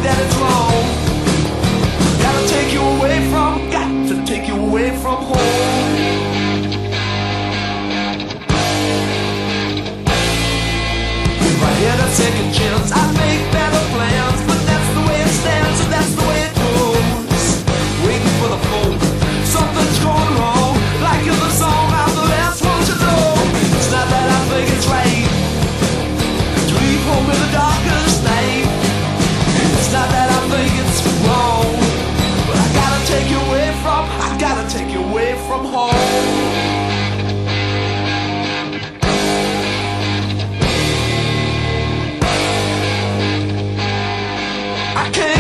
that it's wrong. Gotta take you away from, got to take you away from home. If I had a second chance, I'd make better plans, but that's the way it stands, and that's the way it goes. Waiting for the phone, something's going wrong, like in the song I'm the last one to know. It's not that I think it's right to leave home in the darkest night. It's not that I think it's wrong, but I gotta take you away from, I gotta take you away from home. I can't